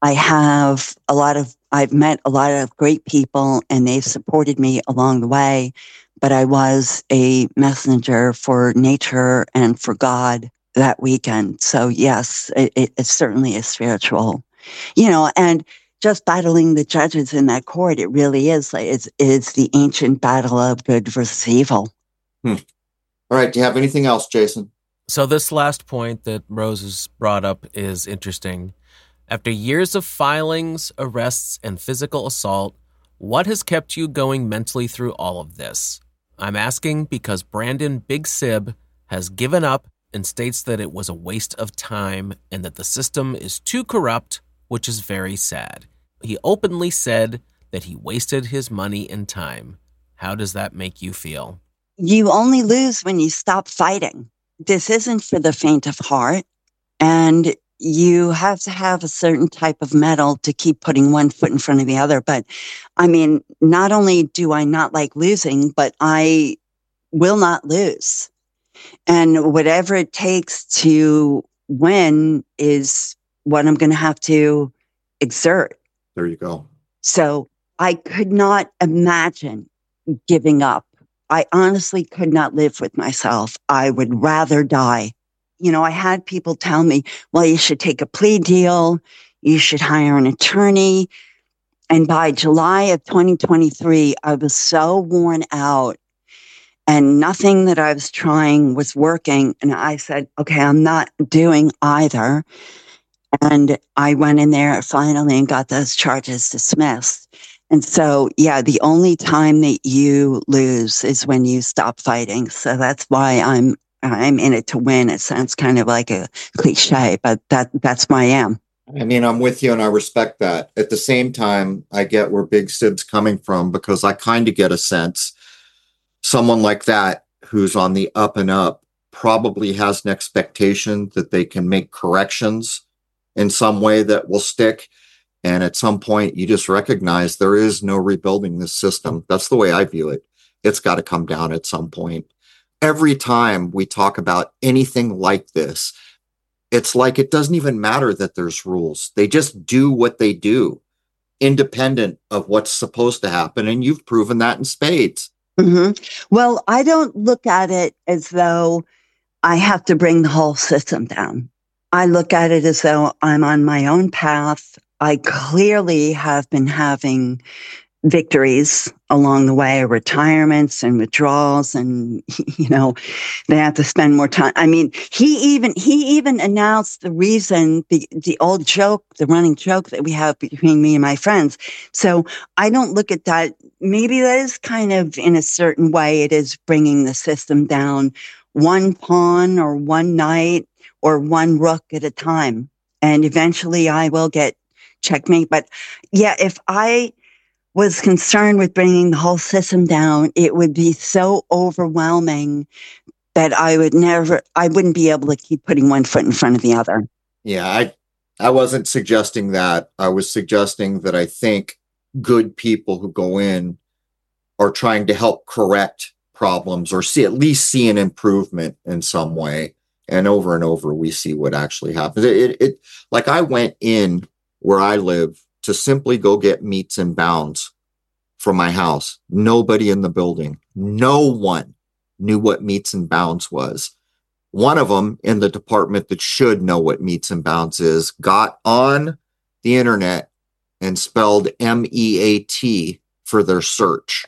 I've met a lot of great people and they've supported me along the way, but I was a messenger for nature and for God that weekend. So yes, it certainly is spiritual, and just battling the judges in that court, it really is the ancient battle of good versus evil. All right. Do you have anything else, Jason? So this last point that Rose has brought up is interesting. After years of filings, arrests, and physical assault, what has kept you going mentally through all of this? I'm asking because Brandon Big Sib has given up and states that it was a waste of time and that the system is too corrupt, which is very sad. He openly said that he wasted his money and time. How does that make you feel? You only lose when you stop fighting. This isn't for the faint of heart. And you have to have a certain type of mettle to keep putting one foot in front of the other. But I mean, not only do I not like losing, but I will not lose. And whatever it takes to win is what I'm going to have to exert. There you go. So I could not imagine giving up. I honestly could not live with myself. I would rather die. I had people tell me, well, you should take a plea deal. You should hire an attorney. And by July of 2023, I was so worn out and nothing that I was trying was working. And I said, okay, I'm not doing either. And I went in there finally and got those charges dismissed. And so, yeah, the only time that you lose is when you stop fighting. So that's why I'm in it to win. It sounds kind of like a cliche, but that's my am. I mean, I'm with you and I respect that. At the same time, I get where Big Sib's coming from because I kind of get a sense someone like that who's on the up and up probably has an expectation that they can make corrections in some way that will stick. And at some point, you just recognize there is no rebuilding this system. That's the way I view it. It's got to come down at some point. Every time we talk about anything like this, it's like it doesn't even matter that there's rules. They just do what they do, independent of what's supposed to happen. And you've proven that in spades. Mm-hmm. Well, I don't look at it as though I have to bring the whole system down. I look at it as though I'm on my own path. I clearly have been having victories along the way, retirements and withdrawals, and they have to spend more time. I mean, he even announced the reason, the old joke, the running joke that we have between me and my friends. So I don't look at that. Maybe that is kind of, in a certain way, it is bringing the system down one pawn or one knight or one rook at a time. And eventually I will get checkmate. But yeah, if I was concerned with bringing the whole system down, it would be so overwhelming that I wouldn't be able to keep putting one foot in front of the other. Yeah, I wasn't suggesting that. I was suggesting that I think good people who go in are trying to help correct problems or at least see an improvement in some way. And over we see what actually happens. It like I went in where I live to simply go get meats and bounds from my house. Nobody in the building, no one knew what meats and bounds was. One of them in the department that should know what meats and bounds is got on the internet and spelled MEAT for their search.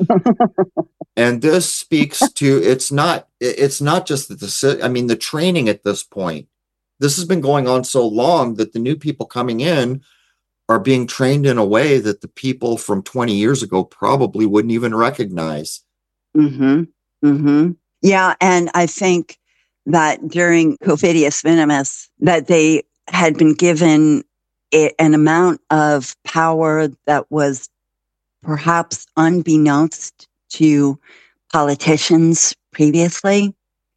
And this speaks to, it's not just that the training at this point, this has been going on so long that the new people coming in are being trained in a way that the people from 20 years ago probably wouldn't even recognize. Mm-hmm. Mm-hmm. Yeah. And I think that during Covidius Minimus, that they had been given an amount of power that was perhaps unbeknownst to politicians previously,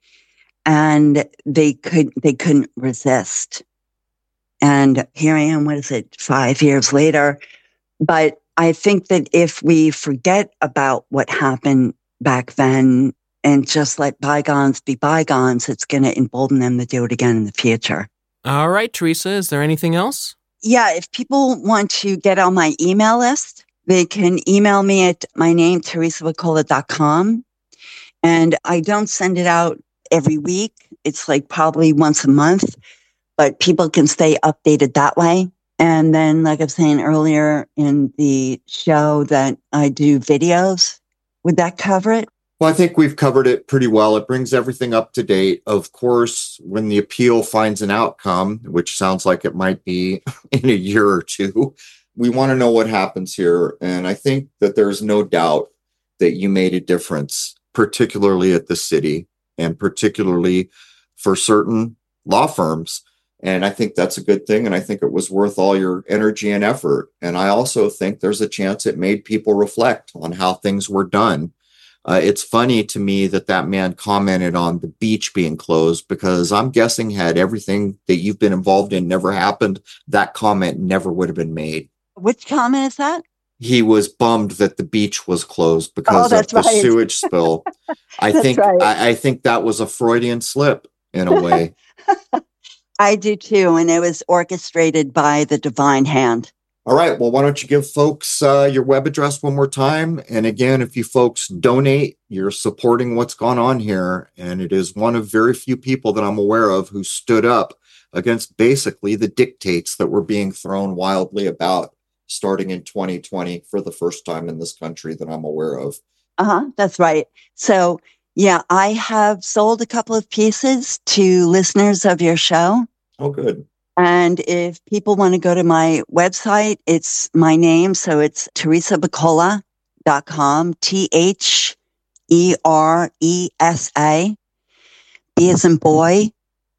and they couldn't resist. And here I am, 5 years later? But I think that if we forget about what happened back then and just let bygones be bygones, it's going to embolden them to do it again in the future. All right, Teresa, is there anything else? Yeah, if people want to get on my email list, they can email me at my name, teresapicola.com. And I don't send it out every week. It's like probably once a month, but people can stay updated that way. And then, like I was saying earlier in the show, that I do videos. Would that cover it? Well, I think we've covered it pretty well. It brings everything up to date. Of course, when the appeal finds an outcome, which sounds like it might be in a year or two, we want to know what happens here. And I think that there's no doubt that you made a difference, particularly at the city and particularly for certain law firms. And I think that's a good thing. And I think it was worth all your energy and effort. And I also think there's a chance it made people reflect on how things were done. It's funny to me that man commented on the beach being closed, because I'm guessing had everything that you've been involved in never happened, that comment never would have been made. Which comment is that? He was bummed that the beach was closed because of the sewage spill. I think that was a Freudian slip in a way. I do too. And it was orchestrated by the divine hand. All right. Well, why don't you give folks your web address one more time? And again, if you folks donate, you're supporting what's gone on here. And it is one of very few people that I'm aware of who stood up against basically the dictates that were being thrown wildly about starting in 2020 for the first time in this country that I'm aware of. That's right. So, yeah, I have sold a couple of pieces to listeners of your show. Oh, good. And if people want to go to my website, it's my name. So it's teresapicola.com, TheRESA, B as in boy,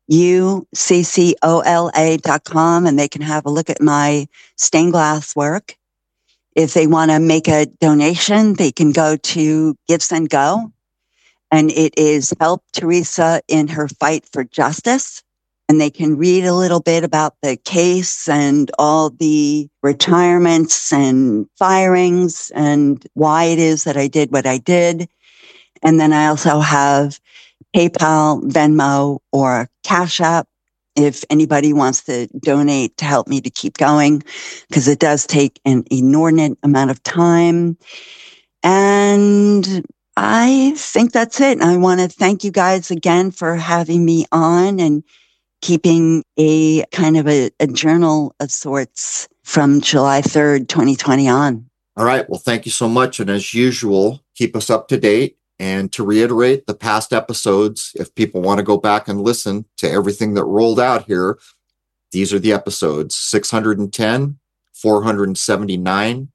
UCCOLA.com. And they can have a look at my stained glass work. If they want to make a donation, they can go to GiveSendGo. And it is Help Teresa in Her Fight for Justice. And they can read a little bit about the case and all the retirements and firings and why it is that I did what I did. And then I also have PayPal, Venmo, or Cash App if anybody wants to donate to help me to keep going, because it does take an inordinate amount of time. And I think that's it. I want to thank you guys again for having me on and keeping a kind of a journal of sorts from July 3rd, 2020 on. All right. Well, thank you so much. And as usual, keep us up to date. And to reiterate the past episodes, if people want to go back and listen to everything that rolled out here, these are the episodes: 610, 479,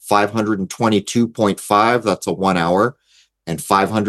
522.5, that's a 1 hour, and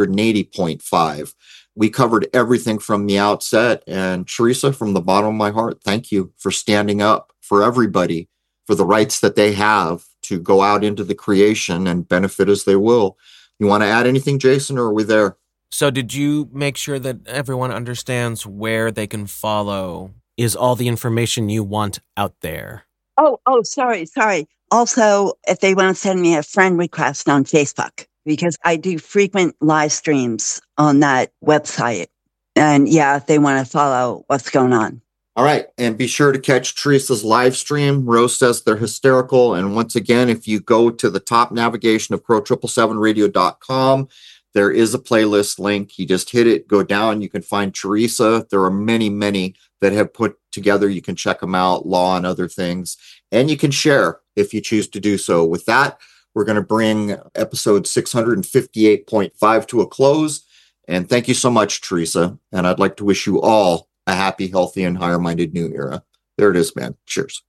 580.5. We covered everything from the outset. And Teresa, from the bottom of my heart, thank you for standing up for everybody, for the rights that they have to go out into the creation and benefit as they will. You want to add anything, Jason, or are we there? So did you make sure that everyone understands where they can follow? Is all the information you want out there? Oh, sorry. Also, if they want to send me a friend request on Facebook, because I do frequent live streams on that website. And yeah, if they want to follow what's going on. All right. And be sure to catch Teresa's live stream. Rose says they're hysterical. And once again, if you go to the top navigation of Pro777radio.com, there is a playlist link. You just hit it, go down. You can find Teresa. There are many, many that have put together. You can check them out, law and other things. And you can share if you choose to do so. With that, we're going to bring episode 658.5 to a close. And thank you so much, Teresa. And I'd like to wish you all a happy, healthy, and higher-minded new era. There it is, man. Cheers.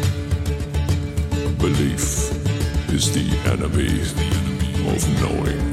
Belief is the enemy of knowing.